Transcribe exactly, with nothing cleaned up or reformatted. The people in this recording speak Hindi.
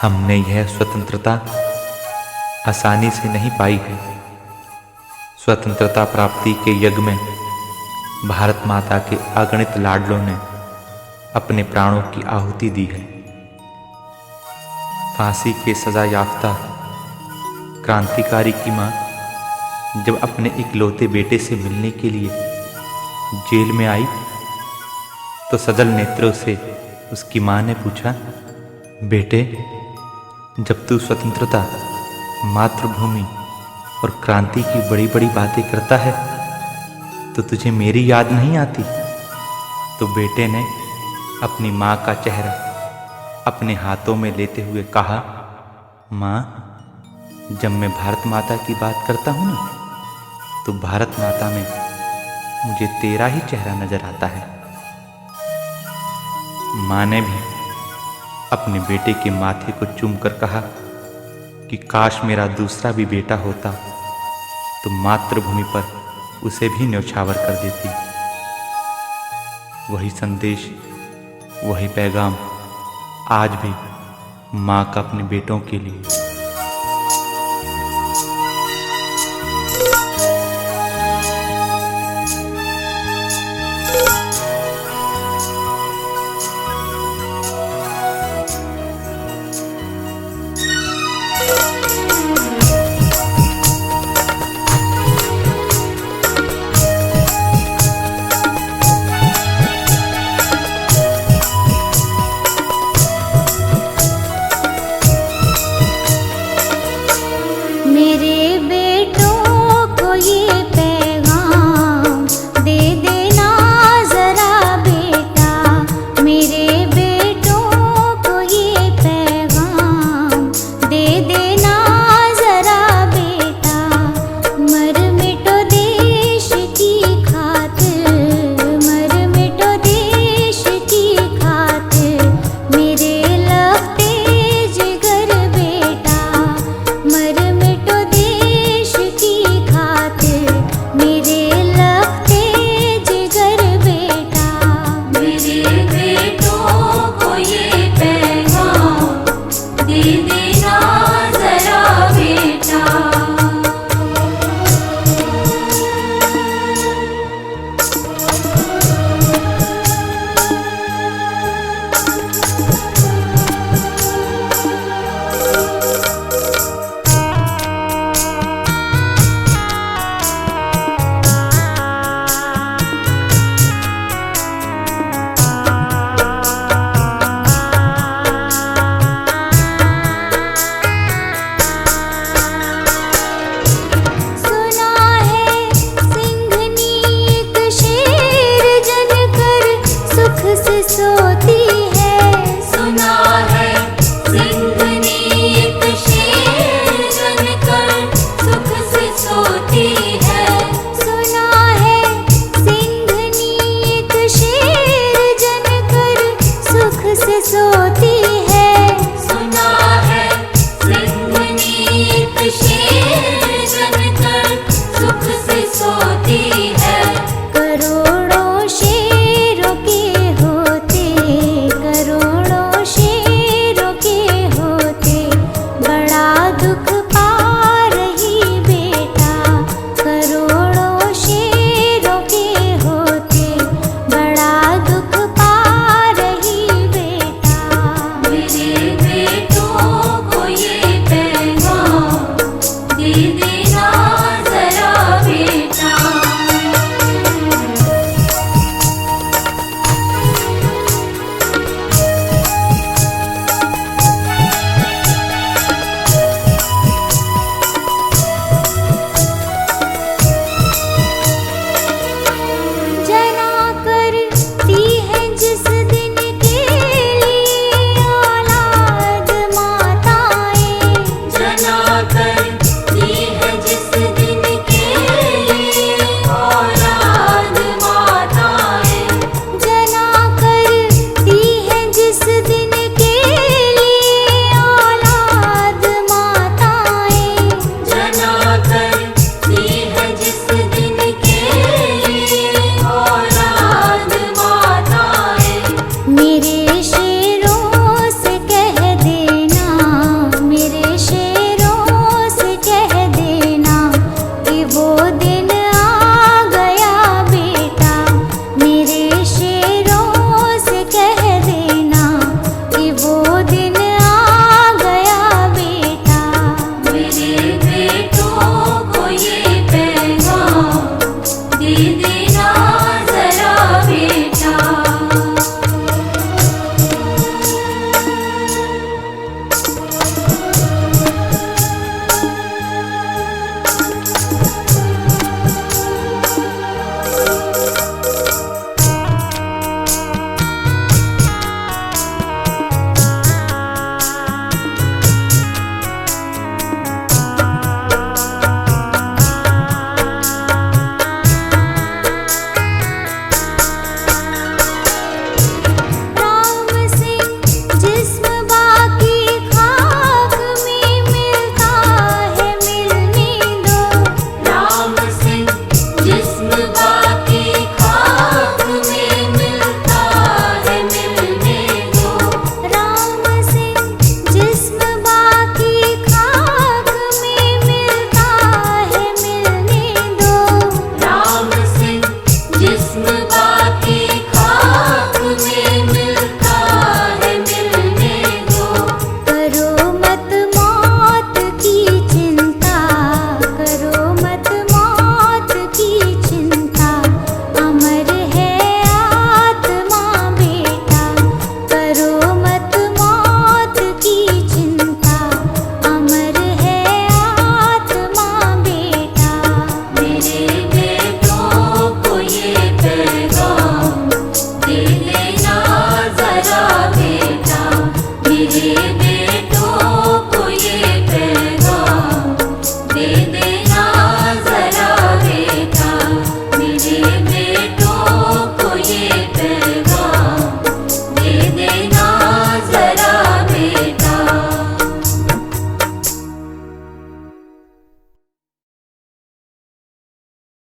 हमने यह स्वतंत्रता आसानी से नहीं पाई है। स्वतंत्रता प्राप्ति के यज्ञ में भारत माता के अगणित लाडलों ने अपने प्राणों की आहुति दी है। फांसी के सजा याफ्ता क्रांतिकारी की मां जब अपने इकलौते बेटे से मिलने के लिए जेल में आई तो सजल नेत्रों से उसकी मां ने पूछा, बेटे, जब तू स्वतंत्रता, मातृभूमि और क्रांति की बड़ी बड़ी बातें करता है तो तुझे मेरी याद नहीं आती? तो बेटे ने अपनी मां का चेहरा अपने हाथों में लेते हुए कहा, मां, जब मैं भारत माता की बात करता हूं ना तो भारत माता में मुझे तेरा ही चेहरा नजर आता है। मां ने भी अपने बेटे के माथे को चूमकर कहा कि काश मेरा दूसरा भी बेटा होता तो मातृभूमि पर उसे भी न्यौछावर कर देती। वही संदेश, वही पैगाम आज भी मां का अपने बेटों के लिए